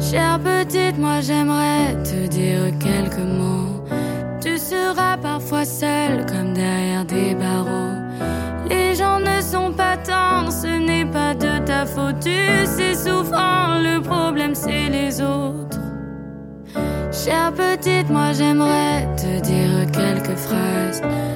Chère petite, moi j'aimerais te dire quelques mots. Tu seras parfois seule comme derrière des barreaux. Les gens ne sont pas tendres, ce n'est pas de ta faute. Tu sais souffrant, le problème c'est les autres. Chère petite, moi j'aimerais te dire quelques phrases.